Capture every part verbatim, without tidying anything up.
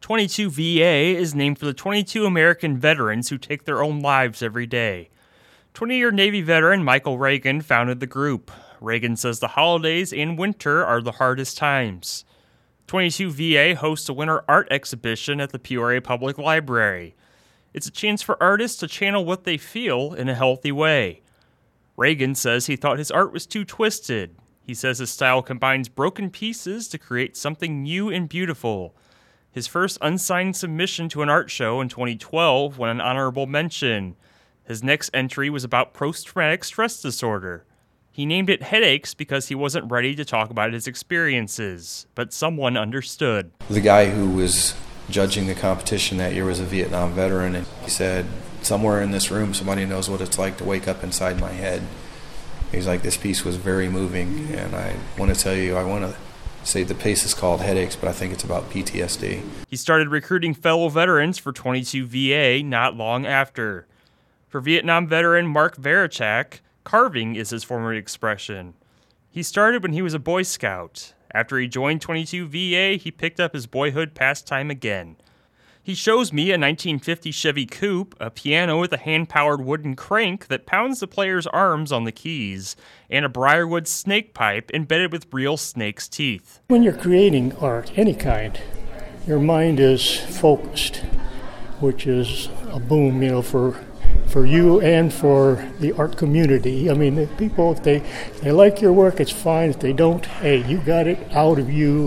twenty-two V A is named for the twenty-two American veterans who take their own lives every day. twenty-year Navy veteran Michael Reagan founded the group. Reagan says the holidays and winter are the hardest times. twenty-two V A hosts a winter art exhibition at the Peoria Public Library. It's a chance for artists to channel what they feel in a healthy way. Reagan says he thought his art was too twisted. He says his style combines broken pieces to create something new and beautiful. His first unsigned submission to an art show in twenty twelve won an honorable mention. His next entry was about post-traumatic stress disorder. He named it Headaches because he wasn't ready to talk about his experiences, but someone understood. The guy who was judging the competition that year was a Vietnam veteran, and he said, somewhere in this room somebody knows what it's like to wake up inside my head. He's like, this piece was very moving, and I want to tell you, I want to say the piece is called Headaches, but I think it's about P T S D. He started recruiting fellow veterans for twenty-two V A not long after. For Vietnam veteran Mark Verichak, carving is his former expression. He started when he was a Boy Scout. After he joined twenty-two V A, he picked up his boyhood pastime again. He shows me a nineteen fifty Chevy Coupe, a piano with a hand-powered wooden crank that pounds the player's arms on the keys, and a briarwood snake pipe embedded with real snake's teeth. When you're creating art, any kind, your mind is focused, which is a boom, you know, for for you and for the art community. I mean, if people, if they, if they like your work, it's fine. If they don't, hey, you got it out of you,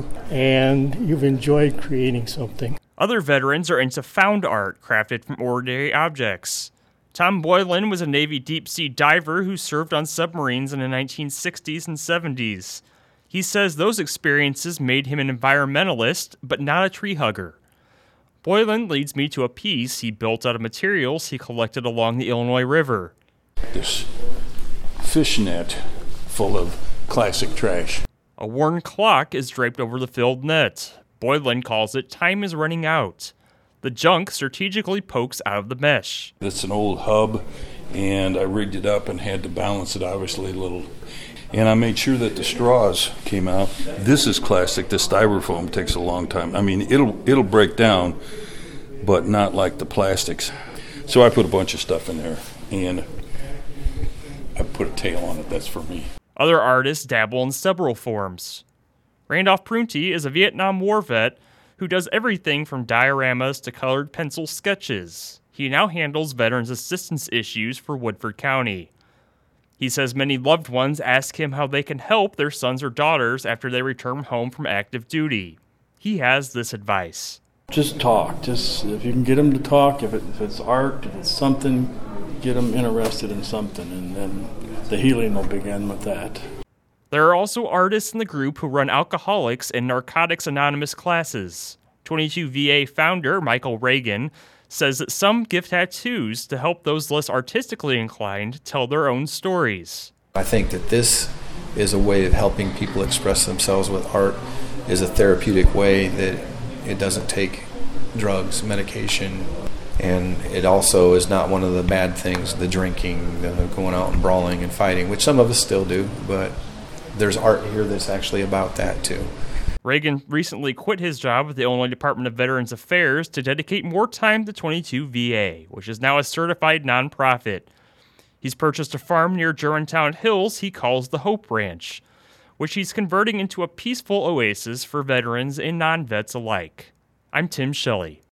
and you've enjoyed creating something. Other veterans are into found art crafted from ordinary objects. Tom Boylan was a Navy deep-sea diver who served on submarines in the nineteen sixties and seventies. He says those experiences made him an environmentalist, but not a tree hugger. Boylan leads me to a piece he built out of materials he collected along the Illinois River. This fishnet full of classic trash. A worn clock is draped over the filled net. Boylan calls it Time is Running Out. The junk strategically pokes out of the mesh. It's an old hub, and I rigged it up and had to balance it obviously a little. And I made sure that the straws came out. This is classic. The styrofoam takes a long time. I mean, it'll it'll break down, but not like the plastics. So I put a bunch of stuff in there, and I put a tail on it. That's for me. Other artists dabble in several forms. Randolph Prunty is a Vietnam War vet who does everything from dioramas to colored pencil sketches. He now handles veterans assistance issues for Woodford County. He says many loved ones ask him how they can help their sons or daughters after they return home from active duty. He has this advice. Just talk. Just if you can get them to talk, if, it, if it's art, if it's something, get them interested in something, and then the healing will begin with that. There are also artists in the group who run Alcoholics and Narcotics Anonymous classes. twenty-two V A founder Michael Reagan says that some give tattoos to help those less artistically inclined tell their own stories. I think that this is a way of helping people express themselves with art, is a therapeutic way that it doesn't take drugs, medication, and it also is not one of the bad things, the drinking, the going out and brawling and fighting, which some of us still do, but there's art here that's actually about that too. Reagan recently quit his job with the Illinois Department of Veterans Affairs to dedicate more time to twenty-two V A, which is now a certified nonprofit. He's purchased a farm near Germantown Hills he calls the Hope Ranch, which he's converting into a peaceful oasis for veterans and non-vets alike. I'm Tim Shelley.